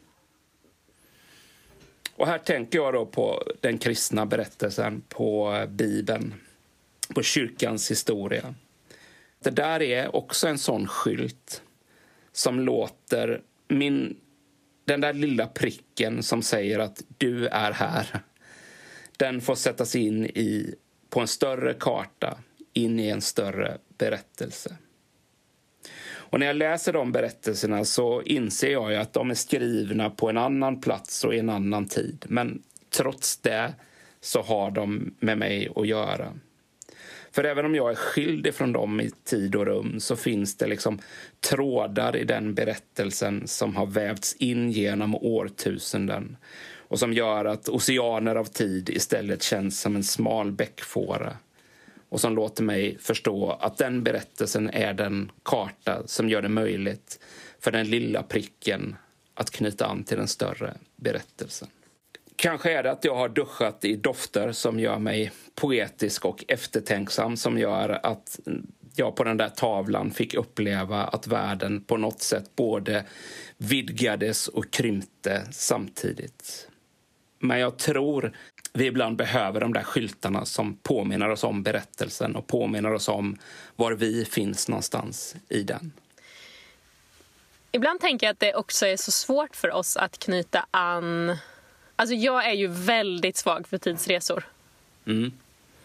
Och här tänker jag då på den kristna berättelsen, på Bibeln, på kyrkans historia. Det där är också en sån skylt som låter den där lilla pricken som säger att du är här, den får sättas in på en större karta, in i en större berättelse. Och när jag läser de berättelserna så inser jag ju att de är skrivna på en annan plats och i en annan tid. Men trots det så har de med mig att göra. För även om jag är skild ifrån dem i tid och rum så finns det liksom trådar i den berättelsen som har vävts in genom årtusenden och som gör att oceaner av tid istället känns som en smal bäckfåra och som låter mig förstå att den berättelsen är den karta som gör det möjligt för den lilla pricken att knyta an till den större berättelsen. Kanske är det att jag har duschat i dofter som gör mig poetisk och eftertänksam, som gör att jag på den där tavlan fick uppleva att världen på något sätt både vidgades och krympte samtidigt. Men jag tror vi ibland behöver de där skyltarna som påminner oss om berättelsen och påminner oss om var vi finns någonstans i den. Ibland tänker jag att det också är så svårt för oss att knyta an. Alltså jag är ju väldigt svag för tidsresor. Mm.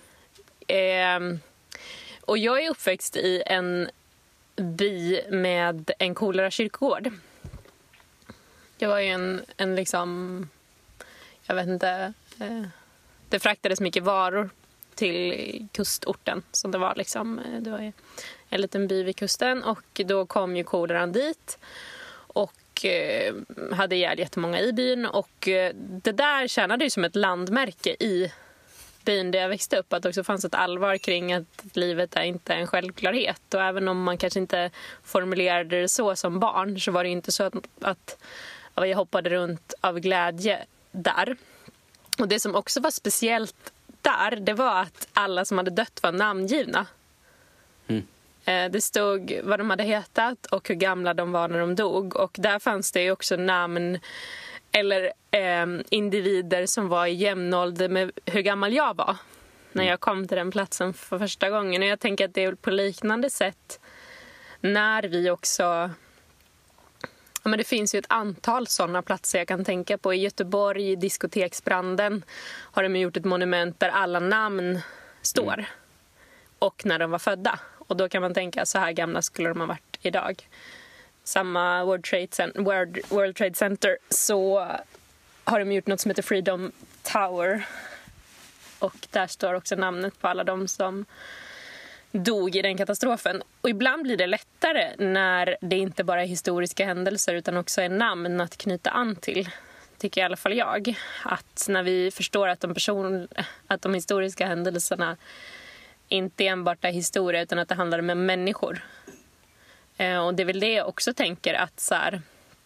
Och jag är uppväxt i en by med en coolare kyrkogård. Det var ju en liksom, jag vet inte, det fraktades mycket varor till kustorten. Så det var liksom, det var en liten by vid kusten och då kom ju koleran dit och hade ihjäl jättemånga i byn och det där tjänade ju som ett landmärke i byn där jag växte upp, att det också fanns ett allvar kring att livet är inte en självklarhet. Och även om man kanske inte formulerade det så som barn så var det inte så att jag hoppade runt av glädje där. Och det som också var speciellt där, det var att alla som hade dött var namngivna. Det stod vad de hade hetat och hur gamla de var när de dog. Och där fanns det ju också namn eller individer som var i jämnålder med hur gammal jag var när jag kom till den platsen för första gången. Och jag tänker att det är på liknande sätt när vi också... Ja, men det finns ju ett antal sådana platser jag kan tänka på. I Göteborg, i diskoteksbranden, har de gjort ett monument där alla namn står. Och när de var födda. Och då kan man tänka, så här gamla skulle de ha varit idag. Samma World Trade Center så har de gjort något som heter Freedom Tower. Och där står också namnet på alla de som dog i den katastrofen. Och ibland blir det lättare när det inte bara är historiska händelser utan också är namn att knyta an till. Tycker i alla fall jag. Att när vi förstår att de historiska händelserna inte enbart är historia utan att det handlar om människor. Och det är väl det jag också tänker att så här,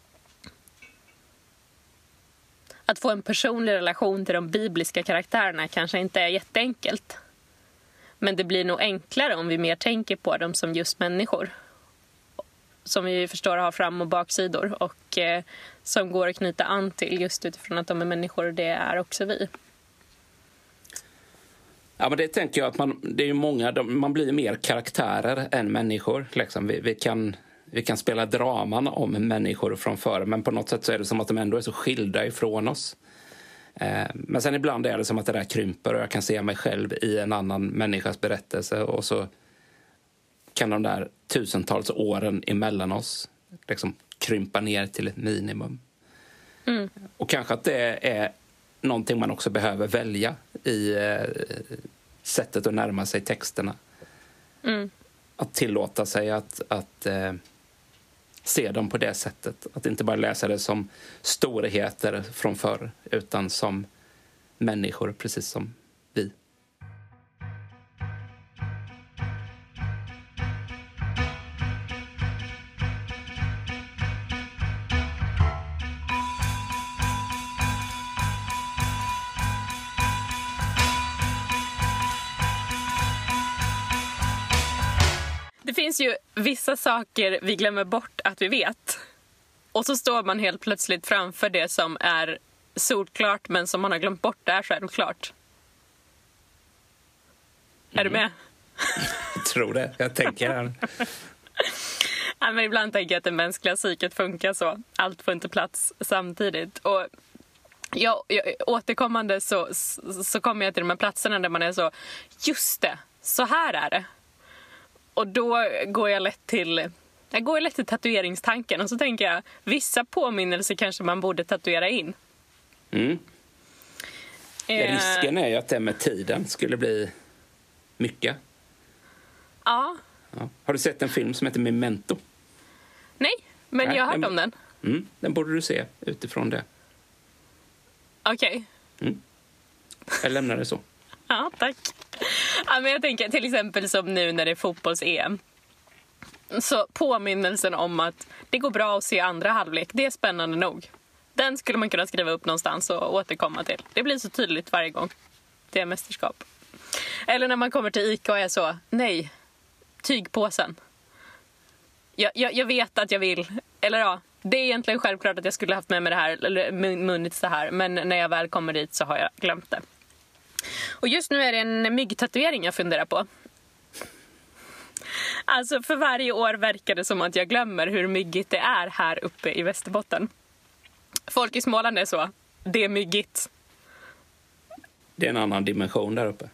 att få en personlig relation till de bibliska karaktärerna kanske inte är jätteenkelt. Men det blir nog enklare om vi mer tänker på dem som just människor. Som vi förstår har fram- och baksidor. Och som går att knyta an till just utifrån att de är människor och det är också vi. Ja, men det tänker jag att det är ju många, man blir mer karaktärer än människor. Liksom. Vi kan spela draman om människor från förr, men på något sätt så är det som att de ändå är så skilda ifrån oss. Men sen ibland är det som att det där krymper och jag kan se mig själv i en annan människas berättelse och så kan de där tusentals åren emellan oss liksom krympa ner till ett minimum. Och kanske att det är någonting man också behöver välja i sättet att närma sig texterna. Att tillåta sig att se dem på det sättet. Att inte bara läsa det som storheter från förr utan som människor precis som vi. Det finns ju vissa saker vi glömmer bort att vi vet. Och så står man helt plötsligt framför det som är solklart men som man har glömt bort är självklart. Är du med? Jag tror det. Jag tänker här. Ja, men ibland tänker jag att det mänskliga psyket funkar så. Allt får inte plats samtidigt. Och jag återkommande så kommer jag till de här platserna där man är så, just det, så här är det. Och då går jag lätt till tatueringstanken. Och så tänker jag, vissa påminnelser kanske man borde tatuera in. Risken är ju att det med tiden skulle bli mycket. Ja. Har du sett en film som heter Memento? Nej, men jag har hört om den. Den borde du se utifrån det. Okej. Jag lämnar det så. Ja, tack. Ja, men jag tänker till exempel som nu när det är fotbolls-EM. Så påminnelsen om att det går bra att se andra halvlek, det är spännande nog. Den skulle man kunna skriva upp någonstans och återkomma till. Det blir så tydligt varje gång det är mästerskap. Eller när man kommer till ICA och är så, nej, tygpåsen. Jag vet att jag vill, eller ja, det är egentligen självklart att jag skulle haft med mig det här, eller munnits det här. Men när jag väl kommer dit så har jag glömt det. Och just nu är det en myggtatuering jag funderar på. Alltså för varje år verkar det som att jag glömmer hur myggigt det är här uppe i Västerbotten. Folk i Småland är så. Det är myggigt. Det är en annan dimension där uppe.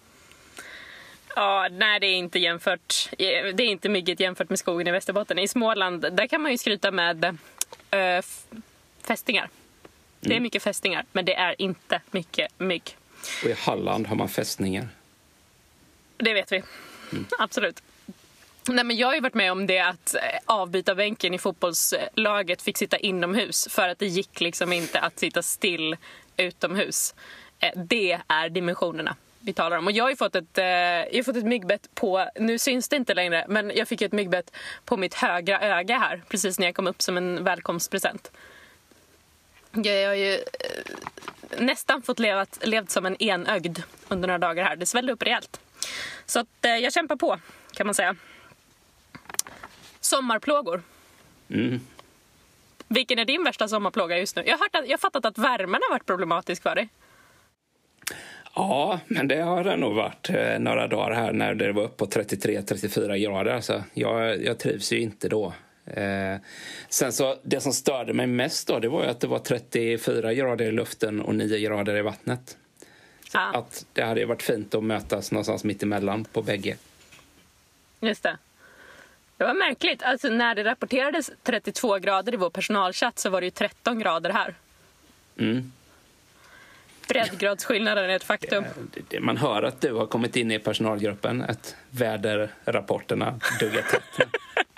Ja, nej, det är inte jämfört. Det är inte myggigt jämfört med skogen i Västerbotten. I Småland, där kan man ju skryta med fästingar. Det är mycket fästingar, men det är inte mycket mygg. Och i Halland har man fästningar. Det vet vi. Absolut. Nej, men jag har ju varit med om det att avbytarbänken i fotbollslaget fick sitta inomhus för att det gick liksom inte att sitta still utomhus. Det är dimensionerna vi talar om. Och jag har ju fått ett myggbett på, nu syns det inte längre, men jag fick ett myggbett på mitt högra öga här precis när jag kom upp som en välkomstpresent. Jag har ju nästan fått levt som en enögd under några dagar här. Det svällde upp rejält. Så att, jag kämpar på, kan man säga. Sommarplågor. Vilken är din värsta sommarplåga just nu? Jag har fattat att värmen har varit problematisk för dig. Ja, men det har det nog varit några dagar här när det var upp på 33-34 grader. Alltså, jag trivs ju inte då. Sen så, det som störde mig mest då, det var ju att det var 34 grader i luften och 9 grader i vattnet. Så att det hade ju varit fint att mötas någonstans mitt emellan på bägge. Just det. Det var märkligt. Alltså, när det rapporterades 32 grader i vår personalchatt så var det ju 13 grader här. Breddgradsskillnaden är ett faktum. Man hör att du har kommit in i personalgruppen. Att väderrapporterna duggar tätt.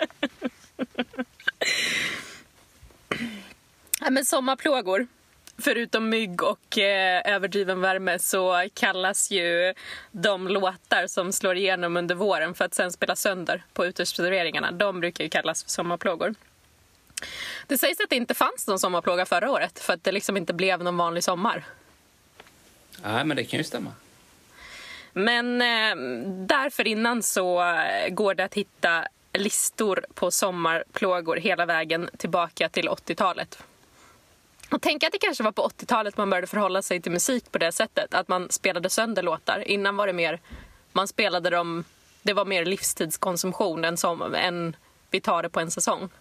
Ja, men sommarplågor, förutom mygg och överdriven värme, så kallas ju de låtar som slår igenom under våren för att sen spela sönder på uteserveringarna. De brukar ju kallas för sommarplågor. Det sägs att det inte fanns någon sommarplåga förra året för att det liksom inte blev någon vanlig sommar. Nej, men det kan ju stämma. Men därför innan så går det att hitta listor på sommarplågor hela vägen tillbaka till 80-talet. Och tänk att det kanske var på 80-talet man började förhålla sig till musik på det sättet. Att man spelade sönder låtar. Innan var det mer, man spelade dem, det var mer livstidskonsumtion än vi tar det på en säsong.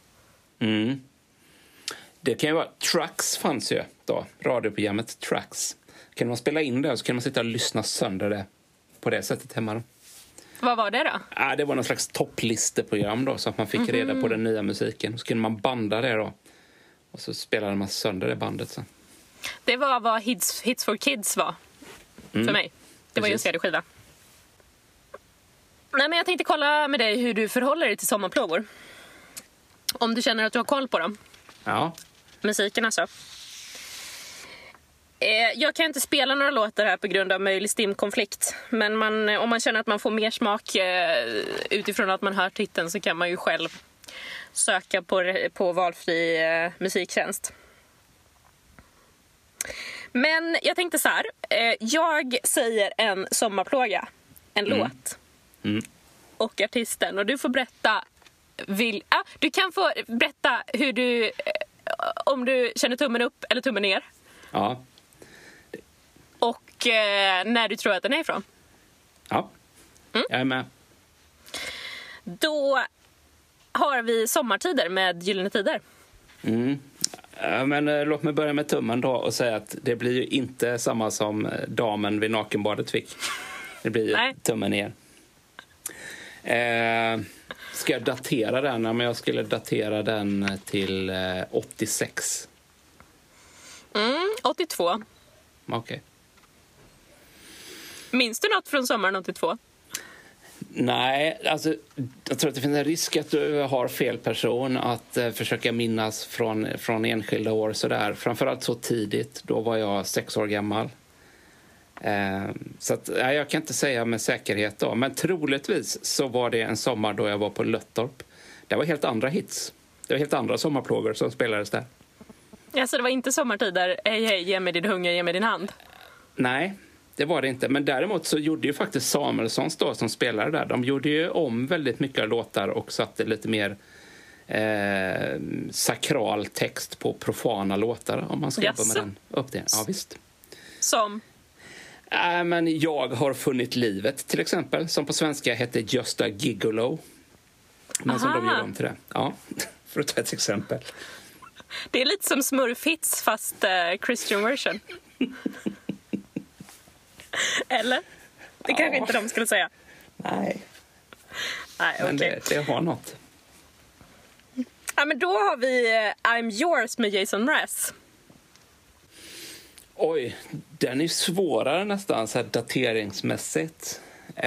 Det kan ju vara, Tracks fanns ju då, radioprogrammet Tracks. Kan man spela in det så kan man sitta och lyssna sönder det på det sättet hemma då. Vad var det då? Det var någon slags topplisteprogram då, så att man fick reda på den nya musiken. Så kunde man banda det då. Och så spelade man sönder det bandet sen. Det var vad Hits for Kids var för mig. Det var ju en CD-skiva. Nej, men jag tänkte kolla med dig hur du förhåller dig till sommarplågor. Om du känner att du har koll på dem. Ja. Musiken alltså. Jag kan inte spela några låtar här på grund av möjlig stimkonflikt. Men om man känner att man får mer smak utifrån att man hör titeln, så kan man ju själv söka på valfri musiktjänst. Men jag tänkte så här. Jag säger en sommarplåga. En låt. Och artisten. Och du får berätta. Du kan få berätta hur du, om du känner tummen upp eller tummen ner. Ja. Och när du tror att den är ifrån. Ja, jag är med. Då har vi Sommartider med Gyllene Tider. Men låt mig börja med tummen då och säga att det blir ju inte samma som damen vid nakenbadet fick. Det blir ju tummen ner. Ska jag datera den? Men jag skulle datera den till 86. 82. Okej. Minns du något från sommaren 82? Nej, alltså jag tror att det finns en risk att du har fel person att försöka minnas från enskilda år sådär. Framförallt så tidigt, då var jag 6 år gammal. Så att, jag kan inte säga med säkerhet då. Men troligtvis så var det en sommar då jag var på Löttorp. Det var helt andra hits. Det var helt andra sommarplågor som spelades där. Ja, så det var inte Sommartider, hej hej, ge mig din hunger, ge mig din hand? Nej, det var det inte. Men däremot så gjorde ju faktiskt Samuelssons då som spelare där. De gjorde ju om väldigt mycket låtar och satte lite mer sakral text på profana låtar, om man ska jobba med den uppdelningen. Ja, visst. Som? Men jag har funnit livet till exempel, som på svenska hette Just a Gigolo. Men som de gjorde om till det. Ja, för att ta ett exempel. Det är lite som Smurfhits fast Christian version. Eller? Det kanske inte de skulle säga. Nej, men det har något. Ja, men då har vi I'm Yours med Jason Mraz. Oj, den är svårare nästan så här dateringsmässigt.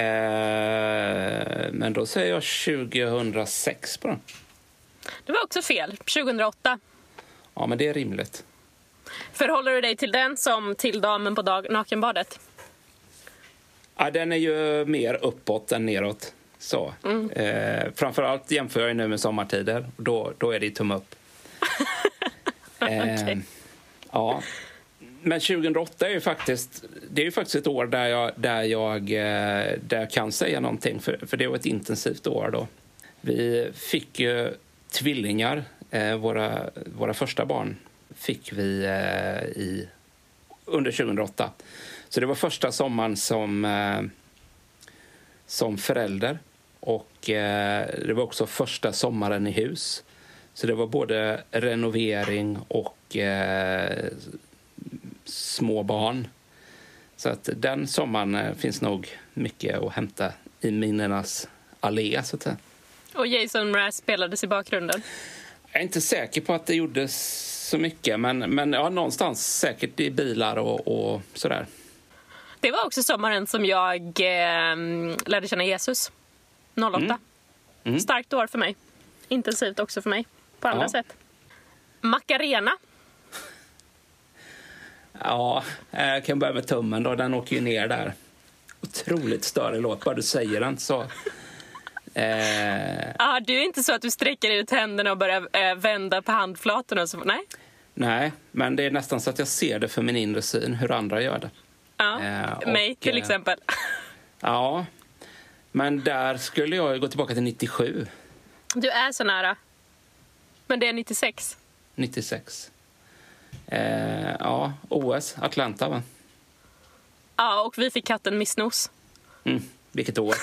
Men då säger jag 2006 på den. Det var också fel, 2008. Ja, men det är rimligt. Förhåller du dig till den som till damen på nakenbadet? Ja, den är ju mer uppåt än neråt. Så. Framförallt jämför jag nu med Sommartider. Då är det tumme upp. Okay. Ja. Men 2008 är ju faktiskt ett år där jag kan säga någonting, för det var ett intensivt år då. Vi fick ju tvillingar, våra första barn fick vi under 2008. Så det var första sommaren som förälder, och det var också första sommaren i hus. Så det var både renovering och små barn. Så att den sommaren finns nog mycket att hämta i minnenas allé, så att säga. Och Jason Mraz spelades i bakgrunden? Jag är inte säker på att det gjordes så mycket, men ja, någonstans säkert i bilar och sådär. Det var också sommaren som jag lärde känna Jesus. 08. Starkt år för mig. Intensivt också för mig. På andra sätt. Macarena. Ja, jag kan börja med tummen då. Den åker ju ner där. Otroligt större låt. Bara du säger den så... Du är inte så att du sträcker ut händerna och börjar vända på handflatorna och så? Nej? Nej, men det är nästan så att jag ser det för min inre syn, hur andra gör det. Ja, mig till exempel. Ja, men där skulle jag gå tillbaka till 97. Du är så nära. Men det är 96. 96. Ja, OS, Atlanta, va? Ja, och vi fick katten Missnos. Vilket år.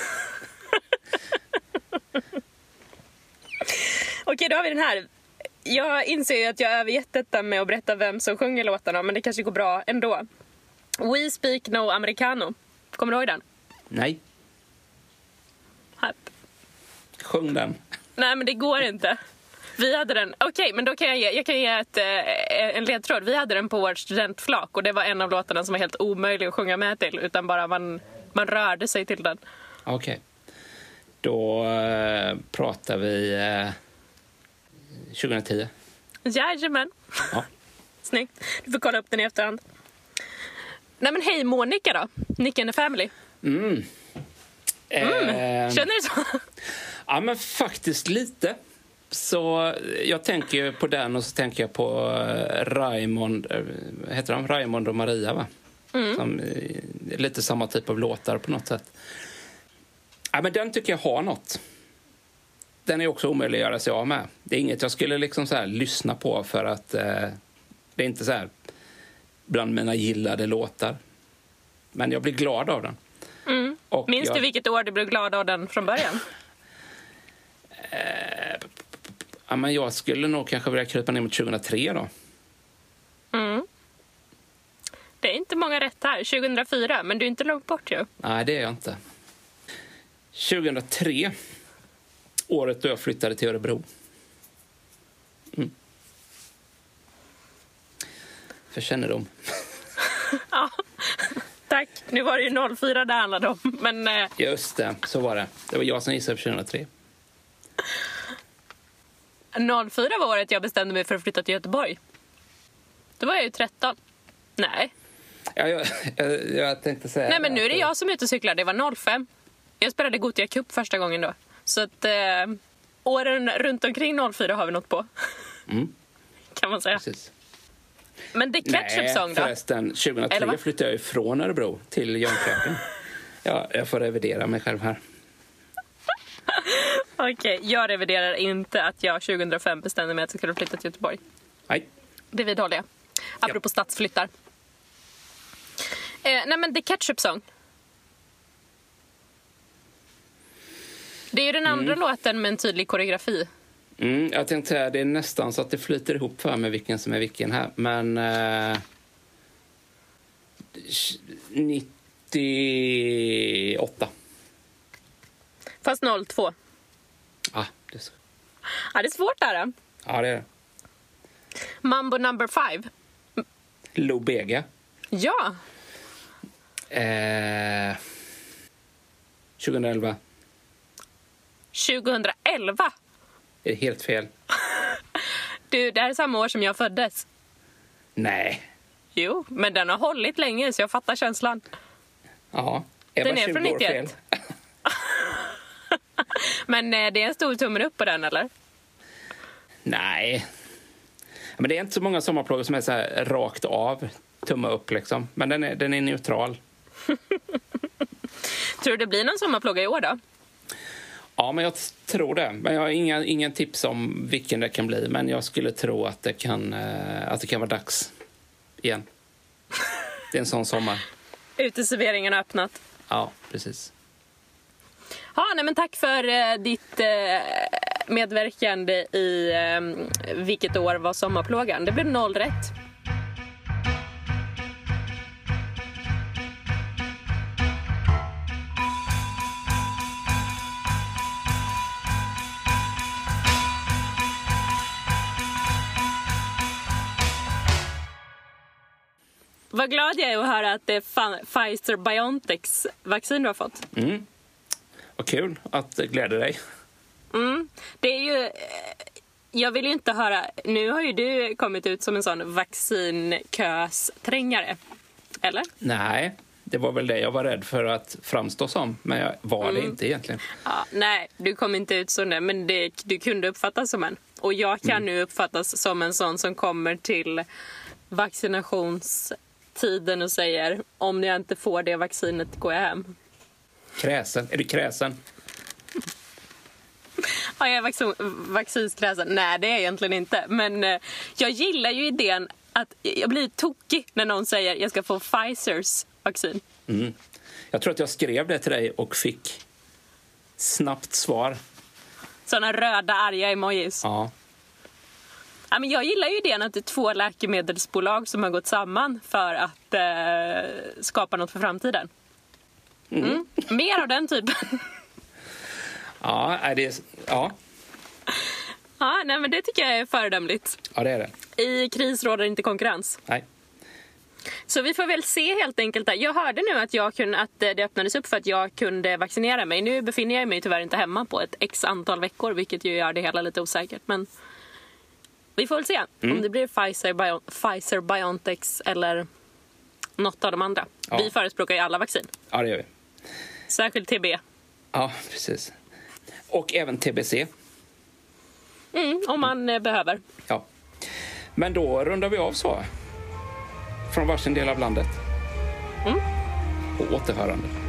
Okej, då har vi den här. Jag inser ju att jag har övergett detta med att berätta vem som sjunger låtarna, men det kanske går bra ändå. We Speak No Americano. Kommer du ihåg den? Nej. Här. Sjung den. Nej, men det går inte. Vi hade den. Okej, men då kan jag kan ge en ledtråd. Vi hade den på vårt studentflak, och det var en av låtarna som var helt omöjlig att sjunga med till, utan bara man rörde sig till den. Okej. Då pratar vi 2010. Jajamän. Ja. Snyggt. Du får kolla upp den i efterhand. Nej, men hej Monica då. Nick and the Family. Känner du så? Ja, men faktiskt lite. Så jag tänker på den, och så tänker jag på Raymond och Maria, va? Som lite samma typ av låtar på något sätt. Ja, men den tycker jag har något. Den är också omöjlig att göra sig av med. Det är inget jag skulle liksom så här lyssna på, för att det är inte så här bland mina gillade låtar. Men jag blir glad av den. Minns du vilket år du blev glad av den från början? Ja, men jag skulle nog kanske vilja krypa ner mot 2003 då. Det är inte många rätt här. 2004, men du är inte långt bort ju. Nej, det är jag inte. 2003, året då jag flyttade till Örebro. För kännedom. Ja, tack. Nu var det ju 04 det handlade om. Men, Just det, så var det. Det var jag som gissade på 2003. 04 var året jag bestämde mig för att flytta till Göteborg. Då var jag ju 13. Nej. Ja, jag tänkte säga... Nej, men nu är det jag som är ute och cyklar. Det var 05. Jag spelade Gothia Cup första gången då. Så att åren runt omkring 04 har vi något på. Kan man säga. Precis. Men The Ketchup Song då? Förresten, 2003 flyttade jag ju från Örebro till Jönköping. Ja, jag får revidera mig själv här. Okej, jag reviderar inte att jag 2005 bestämde mig att jag skulle flytta till Göteborg. Nej. Det vidhåller jag. Apropå stadsflyttar. Nej, men The Ketchup Song. Det är ju den andra låten med en tydlig koreografi. Jag tänkte säga, det är nästan så att det flyter ihop för mig vilken som är vilken här. Men 98. Fast 02. Ja, det är så. Ja, det är svårt där då. Ja, det är det. Mambo number 5. Lou Bega. Ja. 2011. 2011? Det är helt fel. Du, det här är samma år som jag föddes. Nej. Jo, men den har hållit länge så jag fattar känslan. Ja, den är från 91. Men det är en stor tummen upp på den, eller? Nej. Men det är inte så många sommarplågor som är så här rakt av, tumma upp liksom. Men den är neutral. Tror du det blir någon sommarplåga i år då? Ja, men jag tror det. Men jag har ingen tips om vilken det kan bli. Men jag skulle tro att det kan vara dags igen. Det är en sån sommar. Uteserveringen har öppnat. Ja, precis. Ja, nej, men tack för ditt medverkande i vilket år var sommarplågan. Det blev 0 rätt. Vad glad jag är att höra att det är Pfizer-BioNTechs vaccin du har fått. Vad kul att det gläder dig. Det är ju... Jag vill ju inte höra... Nu har ju du kommit ut som en sån vaccinkösträngare. Eller? Nej, det var väl det jag var rädd för att framstå som. Men jag var det inte egentligen. Ja, nej, du kom inte ut som det. Men du kunde uppfattas som en. Och jag kan nu uppfattas som en sån som kommer till vaccinationstiden och säger: om jag inte får det vaccinet går jag hem. Kräsen. Är du kräsen? Ja, jag är vaccinskräsen. Nej, det är jag egentligen inte. Men jag gillar ju idén att jag blir tokig när någon säger jag ska få Pfizers vaccin. Jag tror att jag skrev det till dig och fick snabbt svar. Såna röda, arga emojis. Ja. Ja, men jag gillar ju idén att det är 2 läkemedelsbolag som har gått samman för att skapa något för framtiden. Mer av den typen. Ja, ja. Ja, nej, men det tycker jag är föredömligt. Ja, det är det. I kris råder inte konkurrens. Nej. Så vi får väl se helt enkelt där. Jag hörde nu att det öppnades upp för att jag kunde vaccinera mig. Nu befinner jag mig tyvärr inte hemma på ett x antal veckor, vilket ju gör det hela lite osäkert. Men vi får väl se om det blir Pfizer, BioNTech eller något av de andra. Ja. Vi förespråkar ju alla vaccin. Ja, det gör vi. Särskilt TB. Ja, precis. Och även TBC. Om man behöver. Ja. Men då rundar vi av så. Från varsin del av landet. På återhörande.